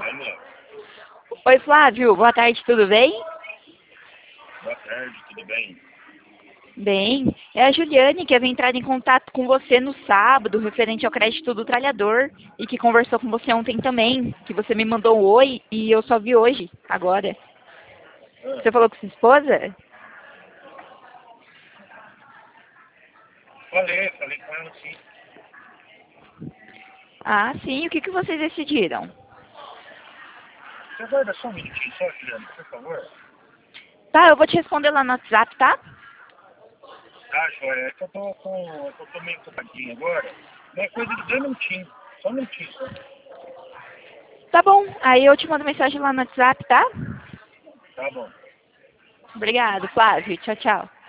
Alô, Oi, Flávio. Boa tarde, tudo bem? boa tarde, tudo bem? Bem. É a Juliane que havia entrado em contato com você no sábado, referente ao crédito do trabalhador, e que conversou com você ontem também, que você me mandou um oi e eu só vi hoje, agora. Ah, Você falou com sua esposa? falei com ela sim. Ah, sim. O que vocês decidiram? Você aguarda só um minutinho só, Juliana, por favor? Tá, eu vou te responder lá no WhatsApp, tá? Tá, joia, é que eu tô meio ocupadinho agora. Não é coisa de 2 minutinhos, só um minutinho só. Tá bom. Aí eu te mando mensagem lá no WhatsApp, tá? Tá bom. Obrigado, Flávio. Tchau, tchau.